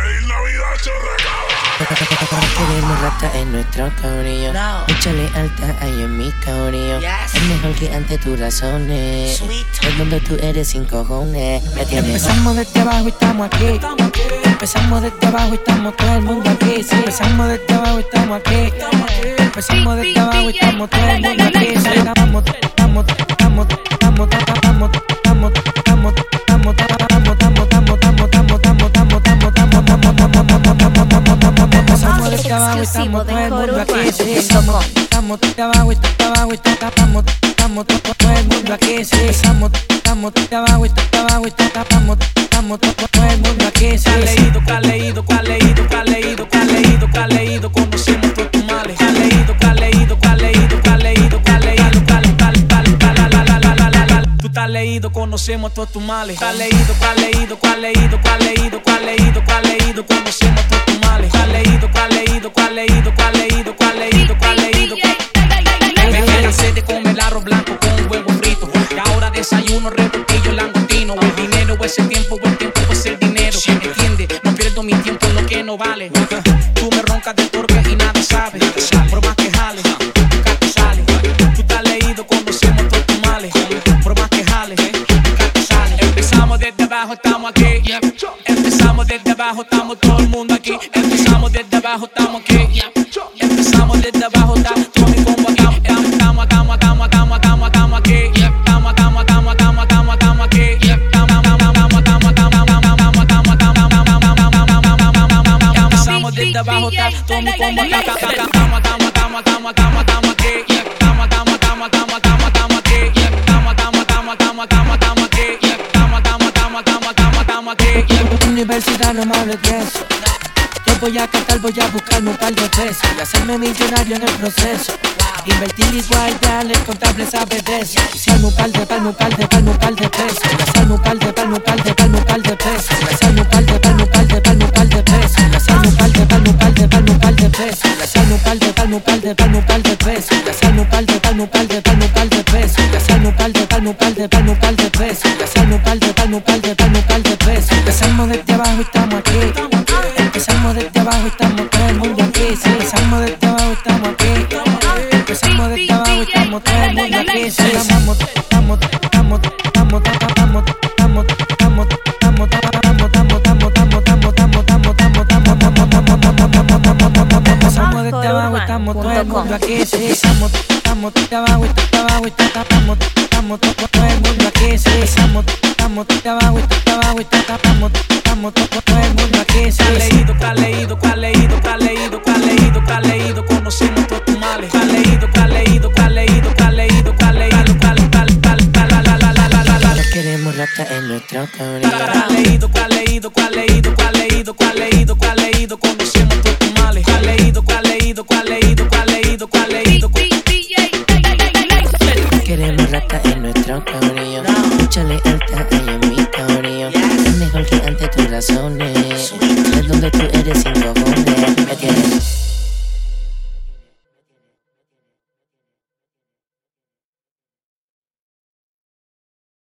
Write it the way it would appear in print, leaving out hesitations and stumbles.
Feliz Navidad, chorrecada. Queremos rata en nuestro cabrillo. No. Mucha lealtad hay en mi cabrillo. Yes. Es mejor que ante tus razones. Sweet. El mundo tú eres sin cojones. Me tienes. Empezamos desde abajo y estamos aquí. Empezamos desde abajo y estamos todo el mundo aquí. Sí, empezamos desde abajo y estamos aquí. Empezamos desde abajo y estamos todo el mundo aquí. Sí, Exclusivo de Coro estamos desde abajo y estamos todo el mundo aquí. Sí, estamos desde abajo y estamos todo el mundo aquí. Sí, Caleído, conocemos todos tus males. Tú estás leído, conocemos todos tus males. Caleído, conocemos todos tus males. Me cansé de comer arroz blanco con huevo frito. Y ahora desayuno repotillo langostino. El dinero es el tiempo es el dinero. ¿Entiendes? No pierdo mi tiempo en lo que no vale. Tú me roncas de torque y nada sabes. Por más que jales, nunca te sales. Tú estás leído, conocemos todos tus males. Por más que jales, nunca te sales. Empezamos desde abajo, estamos aquí. Empezamos desde abajo, estamos todo el mundo aquí. Empezamos desde abajo, estamos aquí. Empezamos desde abajo, está todo mi combo aquí. Estamos aquí. Empezamos desde abajo, está todo mi combo aquí. Universidad, no me hables de eso. Yo voy a cantar, voy a buscarme un par de pesos y hacerme millonario en el proceso. Invertir igual, dale, el contable sabe de eso. Y hacerme un par de pesos. Y hacerme un par de pesos. Y hacerme un par de pesos. Y hacerme un par de pesos. Y hacerme un par de pesos. Y hacerme un par de pesos. Y hacerme un par de pesos. Y hacerme un par de pesos. Empezamos desde abajo y estamos aquí. Empezamos desde abajo y estamos todo el mundo aquí. Sí, empezamos desde abajo y estamos aquí. Empezamos desde abajo y estamos todo el mundo aquí. Sí, empezamos desde abajo y estamos todo el mundo aquí. Sí, estamos desde abajo y estamos todo el mundo aquí. Sí, estamos desde abajo y estamos todo el mundo aquí. Sí, Caleído, conocemos todos tus males. Queremos rata en nuestro cabrillo. Caleído, conocemos todos tus males. Caleído,